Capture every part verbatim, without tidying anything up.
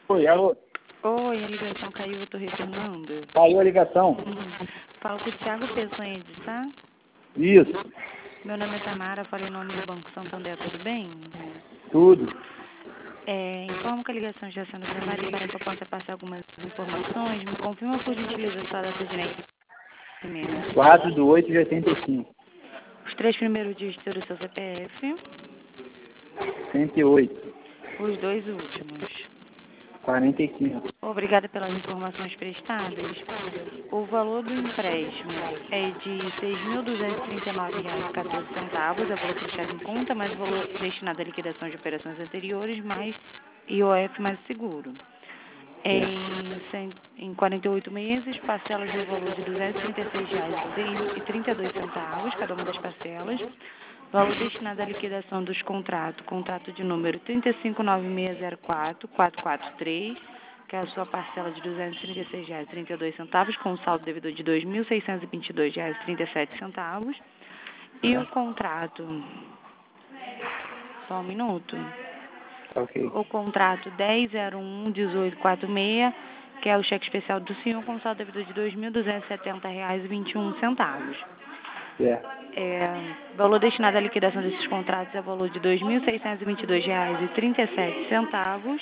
Oi, alô? Oi, a ligação caiu, eu tô retornando. Caiu a ligação? Uhum. Falo com o Thiago Peçanhede, tá? Isso, Meu nome é Tamara, falei em nome do Banco Santander, tudo bem? tudo. É, informo que a ligação já está sendo gravada e para que eu possa passar algumas informações, me confirma por gentileza a sua data de nascimento. quatro de oito de oitenta e cinco. Os três primeiros dígitos do seu C P F, cento e oito. os dois últimos. quarenta e cinco. Obrigada pelas informações prestadas. O valor do empréstimo é de seis mil duzentos e trinta e nove reais e quatorze centavos, é o valor fechado em conta, mais o valor destinado à liquidação de operações anteriores, mais I O F mais seguro. Em, cem, em quarenta e oito meses, parcelas no valor de duzentos e trinta e seis reais e trinta e dois centavos, cada uma das parcelas. Valor destinado à liquidação dos contratos, contrato de número trinta e cinco nove seis zero quatro quatro quatro três, que é a sua parcela de duzentos e trinta e seis reais e trinta e dois centavos, com um saldo devedor de dois mil seiscentos e vinte e dois reais e trinta e sete centavos. E o contrato, só um minuto, Ok. o contrato dez zero um dezoito quarenta e seis, que é o cheque especial do senhor, com saldo devedor de dois mil duzentos e setenta reais e vinte e um centavos. Certo. É, valor destinado à liquidação desses contratos é o valor de dois mil seiscentos e vinte e dois reais e trinta e sete centavos.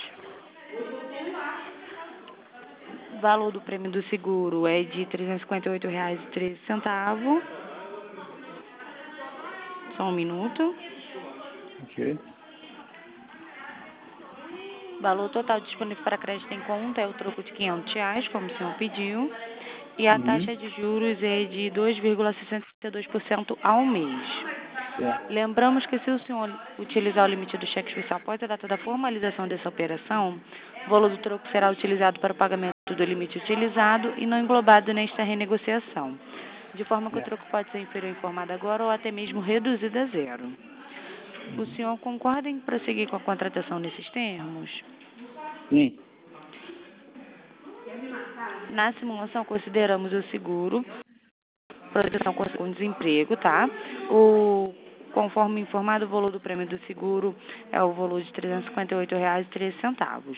Valor do prêmio do seguro é de trezentos e cinquenta e oito reais e treze centavos. Só um minuto. Ok. Valor total disponível para crédito em conta é o troco de quinhentos reais, como o senhor pediu. E a Uhum. taxa de juros é de dois vírgula sessenta e dois por cento ao mês. Certo. Lembramos que se o senhor utilizar o limite do cheque especial após a data da formalização dessa operação, o valor do troco será utilizado para o pagamento do limite utilizado e não englobado nesta renegociação, de forma que o Certo. troco pode ser inferior informado agora ou até mesmo reduzido a zero. O senhor concorda em prosseguir com a contratação nesses termos? Sim. Na simulação, consideramos o seguro, proteção com desemprego, tá? O, conforme informado, o valor do prêmio do seguro é o valor de trezentos e cinquenta e oito reais e treze centavos.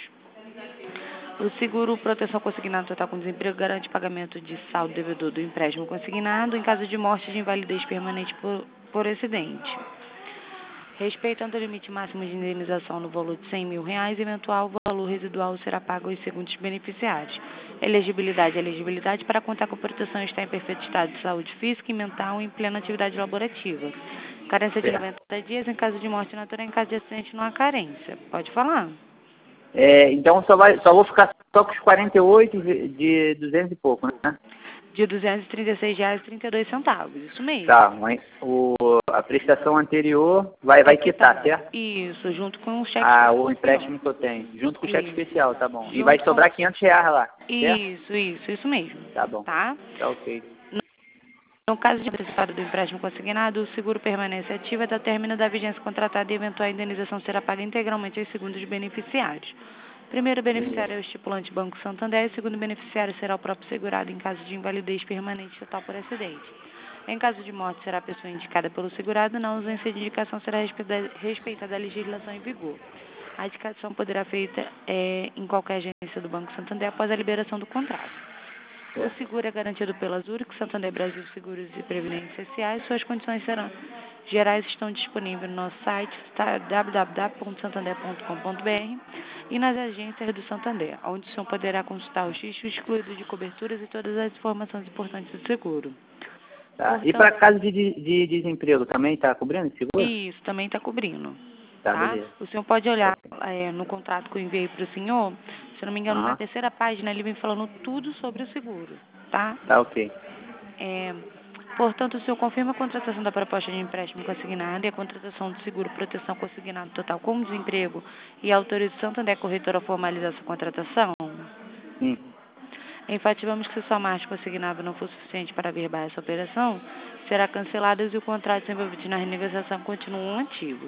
O seguro proteção consignado total com desemprego garante pagamento de saldo devedor do empréstimo consignado em caso de morte de invalidez permanente por, por acidente. Respeitando o limite máximo de indenização no valor de cem mil reais, eventual valor residual será pago aos seguintes beneficiários. Elegibilidade. Elegibilidade para contar com proteção está em perfeito estado de saúde física e mental e em plena atividade laborativa. Carência de Certo. noventa dias, em caso de morte natural, em caso de acidente não há carência. Pode falar? É, então só, vai, só vou ficar só com os quarenta e oito de de duzentos e pouco, né? De duzentos e trinta e seis reais e trinta e dois centavos, isso mesmo. Tá, mas o, a prestação anterior vai, vai É que quitar, tá, certo? isso, junto com o cheque Ah, o especial. empréstimo que eu tenho, junto com o cheque Isso. especial, tá bom. E vai Junto com... sobrar quinhentos reais lá, certo? Isso, isso, isso mesmo. Tá bom. Tá? Tá ok. No caso de antecipado do empréstimo consignado, o seguro permanece ativo até o término da vigência contratada e eventual indenização será paga integralmente aos segundos beneficiários. O primeiro Beleza. beneficiário é o estipulante Banco Santander e o segundo beneficiário será o próprio segurado em caso de invalidez permanente total por acidente. Em caso de morte, será a pessoa indicada pelo segurado, na ausência de indicação será respeita- respeitada a legislação em vigor. A indicação poderá ser feita é, em qualquer agência do Banco Santander após a liberação do contrato. O Certo. seguro é garantido pela Zurich, Santander Brasil Seguros e Previdência S A e suas condições serão gerais estão disponíveis no nosso site w w w ponto santander ponto com ponto b r e nas agências do Santander, onde o senhor poderá consultar os riscos excluídos de coberturas e todas as informações importantes do seguro. Tá. E para Portanto, caso de, de, de desemprego também tá cobrindo esse seguro? isso também está cobrindo, Tá, tá? beleza. O senhor pode olhar Ok. é, no contrato que eu enviei para o senhor, se eu não me engano, na Aham. terceira página ele vem falando tudo sobre o seguro, tá? Tá ok. É, portanto, o senhor confirma a contratação da proposta de empréstimo consignado e a contratação do seguro proteção consignado total com desemprego e autoriza o Santander Corretora a formalizar essa contratação? Sim. Enfatizamos que se sua margem consignada não for suficiente para averbar essa operação, será cancelada e os contratos envolvidos na renegociação continuam ativos.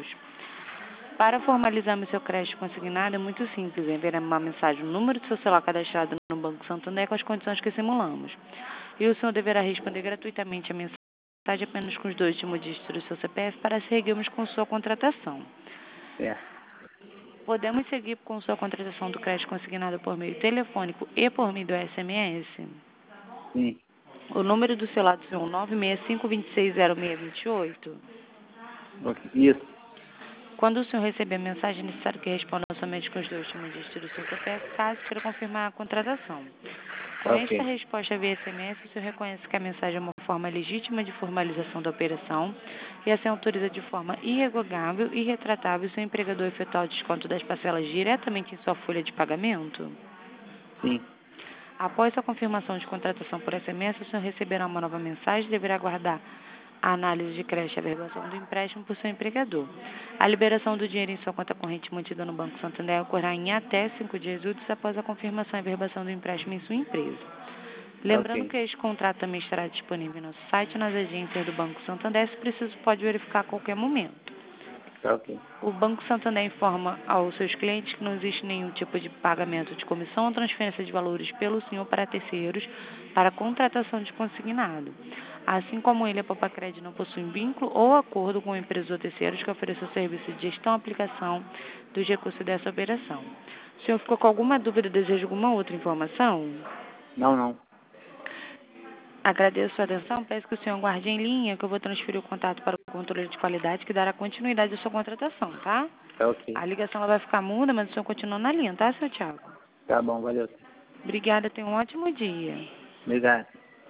Para formalizarmos seu crédito consignado é muito simples. Enviaremos uma mensagem no número do seu celular cadastrado no Banco Santander com as condições que simulamos. E o senhor deverá responder gratuitamente a mensagem apenas com os dois últimos dígitos do seu C P F para seguirmos com sua contratação. Certo. Podemos seguir com sua contratação do crédito consignado por meio telefônico e por meio do S M S? Sim. O número do seu lado é nove seis cinco dois seis zero seis dois oito. Ok. Isso. Quando o senhor receber a mensagem, é necessário que responda somente com os dois últimos dígitos do seu C P F, caso queira confirmar a contratação. Com Ok. esta resposta via S M S, o senhor reconhece que a mensagem é uma forma legítima de formalização da operação e assim autoriza de forma irrevogável e retratável o seu empregador efetuar o desconto das parcelas diretamente em sua folha de pagamento? Sim. Após a confirmação de contratação por S M S, o senhor receberá uma nova mensagem e deverá aguardar a análise de crédito e averbação do empréstimo por seu empregador. A liberação do dinheiro em sua conta corrente mantida no Banco Santander ocorrerá em até cinco dias úteis após a confirmação e averbação do empréstimo em sua empresa. Lembrando Ok. que este contrato também estará disponível no site e nas agências do Banco Santander, se preciso pode verificar a qualquer momento. Ok. O Banco Santander informa aos seus clientes que não existe nenhum tipo de pagamento de comissão ou transferência de valores pelo senhor para terceiros para contratação de consignado. Assim como ele, a Popacred não possui vínculo ou acordo com empresas ou terceiros que ofereçam serviço de gestão e aplicação dos recursos dessa operação. O senhor ficou com alguma dúvida, deseja alguma outra informação? Não, não. Agradeço a sua atenção, peço que o senhor guarde em linha, que eu vou transferir o contato para o controle de qualidade, que dará continuidade à sua contratação, tá? Ok. A ligação ela vai ficar muda, mas o senhor continua na linha, tá, seu Thiago? Tá bom, valeu. Obrigada, tenha um ótimo dia. Obrigado.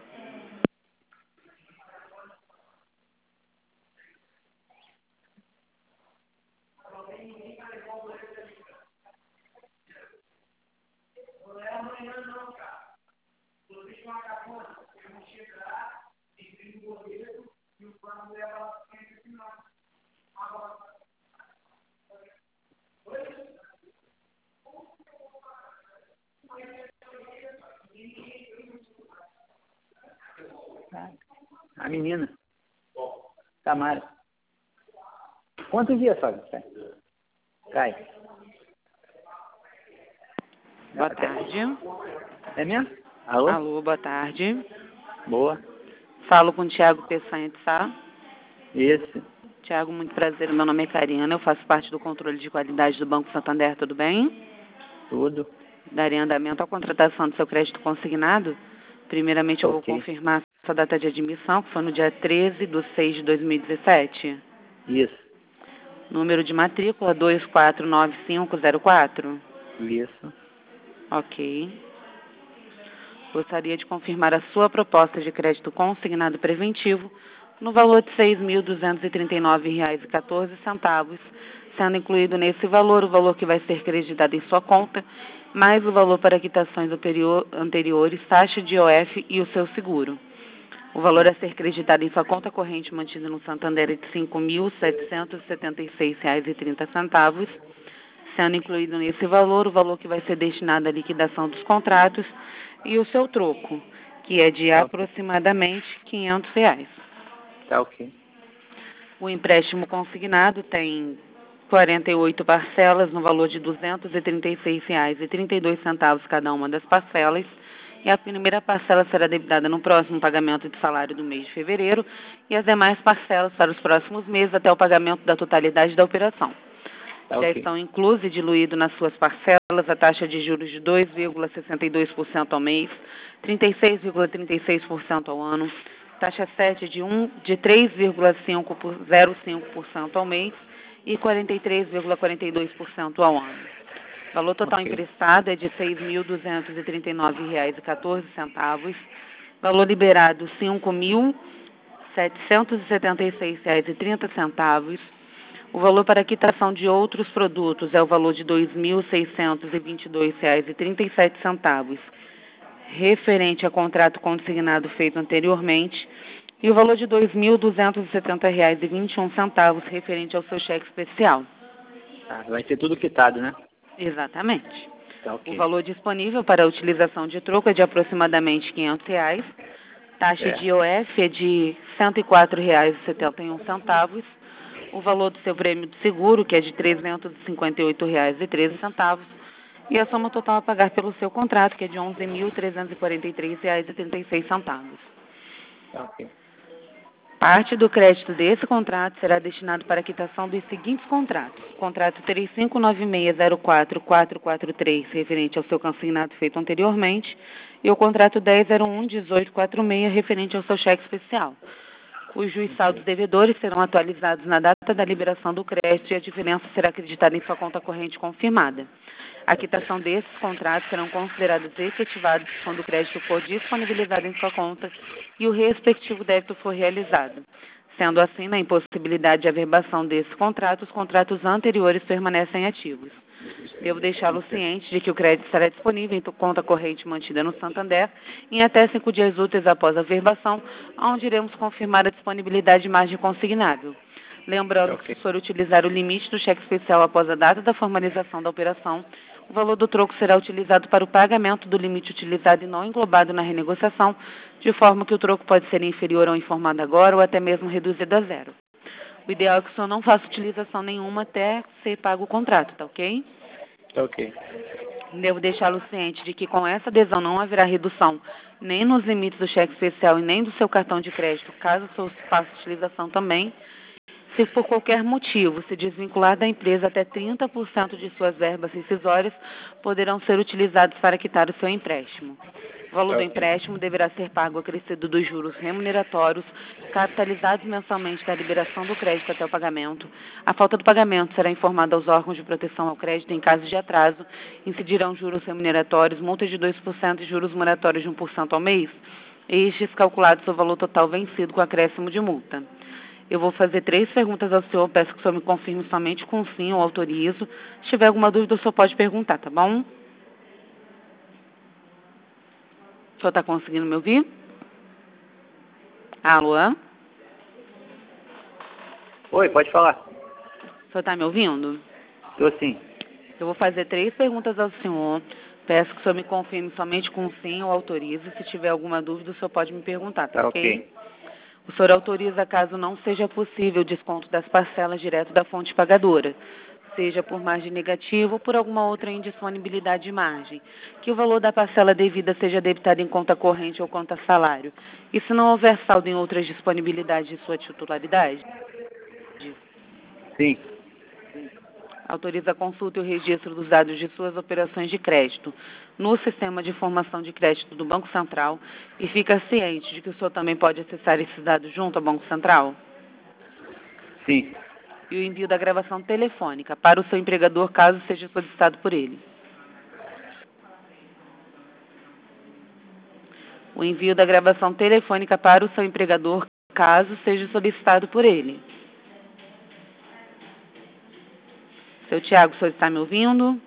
A menina. Tamara. Quantos dias, Fábio? Cai. Cai. Boa tarde. É mesmo? Alô? Alô, boa tarde. Boa. Falo com o Thiago Peçanha de Sá. Isso. Thiago, muito prazer, meu nome é Karina, eu faço parte do controle de qualidade do Banco Santander, tudo bem? Tudo. Darei andamento à contratação do seu crédito consignado. Primeiramente, eu vou Ok. confirmar sua data de admissão, que foi no dia treze de seis de dois mil e dezessete. Isso. Número de matrícula dois quatro nove cinco zero quatro. Isso. Ok. Gostaria de confirmar a sua proposta de crédito consignado preventivo no valor de seis mil duzentos e trinta e nove reais e quatorze centavos, sendo incluído nesse valor o valor que vai ser creditado em sua conta, mais o valor para quitações anteriores, taxa de I O F e o seu seguro. O valor a ser creditado em sua conta corrente mantida no Santander é de cinco mil setecentos e setenta e seis reais e trinta centavos, sendo incluído nesse valor o valor que vai ser destinado à liquidação dos contratos e o seu troco, que é de Tá ok. aproximadamente quinhentos reais. Tá ok. O empréstimo consignado tem quarenta e oito parcelas no valor de duzentos e trinta e seis reais e trinta e dois centavos cada uma das parcelas, e a primeira parcela será debitada no próximo pagamento de salário do mês de fevereiro e as demais parcelas para os próximos meses até o pagamento da totalidade da operação. Tá Já ok. estão inclusos e diluídos nas suas parcelas a taxa de juros de dois vírgula sessenta e dois por cento ao mês, trinta e seis vírgula trinta e seis por cento ao ano, taxa sete de, um, de três vírgula zero cinco por cento ao mês e quarenta e três vírgula quarenta e dois por cento ao ano. O valor total Ok. emprestado é de seis mil duzentos e trinta e nove reais e quatorze centavos, valor liberado cinco mil setecentos e setenta e seis reais e trinta centavos. O valor para quitação de outros produtos é o valor de dois mil seiscentos e vinte e dois reais e trinta e sete centavos, referente a contrato consignado feito anteriormente, e o valor de dois mil duzentos e setenta reais e vinte e um centavos, referente ao seu cheque especial. Tá, vai ser tudo quitado, né? Exatamente. Tá O ok. valor disponível para a utilização de troco é de aproximadamente quinhentos reais. Taxa de É. I O F é de cento e quatro reais e setenta e um centavos. O valor do seu prêmio de seguro, que é de trezentos e cinquenta e oito reais e treze centavos. E a soma total a pagar pelo seu contrato, que é de onze mil trezentos e quarenta e três reais e trinta e seis centavos. Tá ok. Parte do crédito desse contrato será destinado para a quitação dos seguintes contratos. Contrato três cinco nove seis zero quatro quatro quatro três, referente ao seu consignado feito anteriormente, e o contrato dez zero um dezoito quarenta e seis, referente ao seu cheque especial, cujos saldos devedores serão atualizados na data da liberação do crédito e a diferença será acreditada em sua conta corrente confirmada. A quitação desses contratos serão considerados efetivados quando o crédito for disponibilizado em sua conta e o respectivo débito for realizado. Sendo assim, na impossibilidade de averbação desse contrato, os contratos anteriores permanecem ativos. Devo deixá-lo ciente de que o crédito estará disponível em conta corrente mantida no Santander em até cinco dias úteis após a averbação, onde iremos confirmar a disponibilidade de margem consignável. Lembrando okay. que se for utilizar o limite do cheque especial após a data da formalização da operação, o valor do troco será utilizado para o pagamento do limite utilizado e não englobado na renegociação, de forma que o troco pode ser inferior ao informado agora ou até mesmo reduzido a zero. O ideal é que o senhor não faça utilização nenhuma até ser pago o contrato, tá ok? Tá ok. Devo deixá-lo ciente de que com essa adesão não haverá redução nem nos limites do cheque especial e nem do seu cartão de crédito, caso o senhor faça utilização também. Se por qualquer motivo se desvincular da empresa, até trinta por cento de suas verbas rescisórias poderão ser utilizados para quitar o seu empréstimo. O valor okay. do empréstimo deverá ser pago acrescido dos juros remuneratórios, capitalizados mensalmente da liberação do crédito até o pagamento. A falta do pagamento será informada aos órgãos de proteção ao crédito em caso de atraso. Incidirão juros remuneratórios, multas de dois por cento e juros moratórios de um por cento ao mês, estes calculados sobre o valor total vencido com acréscimo de multa. Eu vou fazer três perguntas ao senhor, peço que o senhor me confirme somente com sim ou autorizo. Se tiver alguma dúvida, o senhor pode perguntar, tá bom? O senhor está conseguindo me ouvir? Alô? Oi, pode falar. O senhor está me ouvindo? Estou sim. Eu vou fazer três perguntas ao senhor, peço que o senhor me confirme somente com sim ou autorizo. Se tiver alguma dúvida, o senhor pode me perguntar, tá, tá ok? ok. O senhor autoriza caso não seja possível o desconto das parcelas direto da fonte pagadora, seja por margem negativa ou por alguma outra indisponibilidade de margem, que o valor da parcela devida seja debitado em conta corrente ou conta salário, e se não houver saldo em outras disponibilidades de sua titularidade? Sim. Autoriza a consulta e o registro dos dados de suas operações de crédito no sistema de informação de crédito do Banco Central e fica ciente de que o senhor também pode acessar esses dados junto ao Banco Central? Sim. E o envio da gravação telefônica para o seu empregador, caso seja solicitado por ele. O envio da gravação telefônica para o seu empregador, caso seja solicitado por ele. Seu Tiago, o senhor está me ouvindo?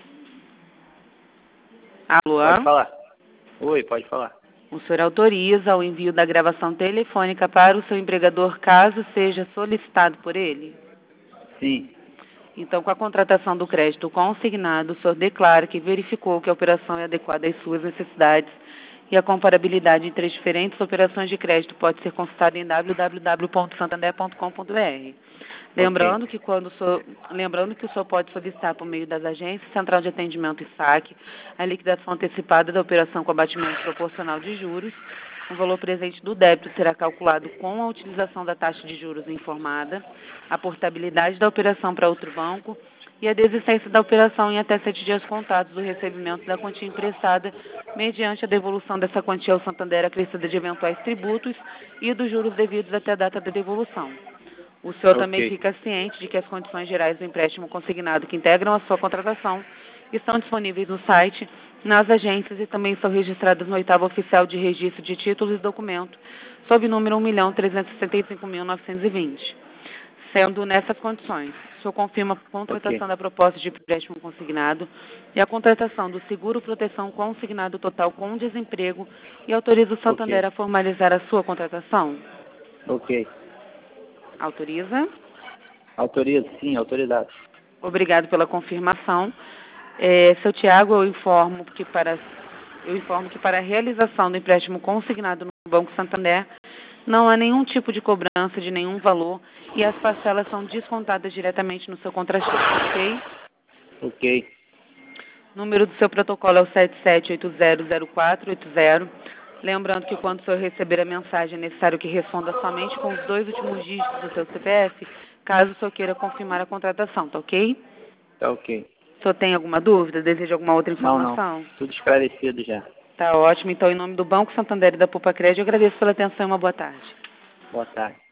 Alô? Pode falar. Oi, pode falar. O senhor autoriza o envio da gravação telefônica para o seu empregador, caso seja solicitado por ele? Sim. Então, com a contratação do crédito consignado, o senhor declara que verificou que a operação é adequada às suas necessidades e a comparabilidade entre as diferentes operações de crédito pode ser consultada em w w w ponto santander ponto com ponto b r. Lembrando, okay. que quando o senhor, lembrando que o senhor pode solicitar por meio das agências, Central de Atendimento e Saque, a liquidação antecipada da operação com abatimento proporcional de juros. O valor presente do débito será calculado com a utilização da taxa de juros informada, a portabilidade da operação para outro banco e a desistência da operação em até sete dias contados do recebimento da quantia emprestada, mediante a devolução dessa quantia ao Santander acrescida de eventuais tributos e dos juros devidos até a data da devolução. O senhor okay. também fica ciente de que as condições gerais do empréstimo consignado que integram a sua contratação estão disponíveis no site, nas agências e também são registradas no oitavo oficial de registro de títulos e documentos, sob número um milhão trezentos e sessenta e cinco mil novecentos e vinte. Sendo nessas condições, o senhor confirma a contratação okay. da proposta de empréstimo consignado e a contratação do seguro proteção consignado total com desemprego e autoriza o Santander okay. a formalizar a sua contratação? Ok. Autoriza? Autoriza, sim, autorizado. Obrigado pela confirmação. É, seu Tiago, eu informo que para eu informo que para a realização do empréstimo consignado no Banco Santander não há nenhum tipo de cobrança de nenhum valor e as parcelas são descontadas diretamente no seu contra-cheque, ok? Ok. O número do seu protocolo é o sete sete oito zero zero quatro oito zero. Lembrando que quando o senhor receber a mensagem, é necessário que responda somente com os dois últimos dígitos do seu C P F, caso o senhor queira confirmar a contratação, tá ok? Tá ok. O senhor tem alguma dúvida? Deseja alguma outra Não, não. informação? Tudo esclarecido já. Tá ótimo. Então, em nome do Banco Santander e da Poupa Crédito, eu agradeço pela atenção e uma boa tarde. Boa tarde.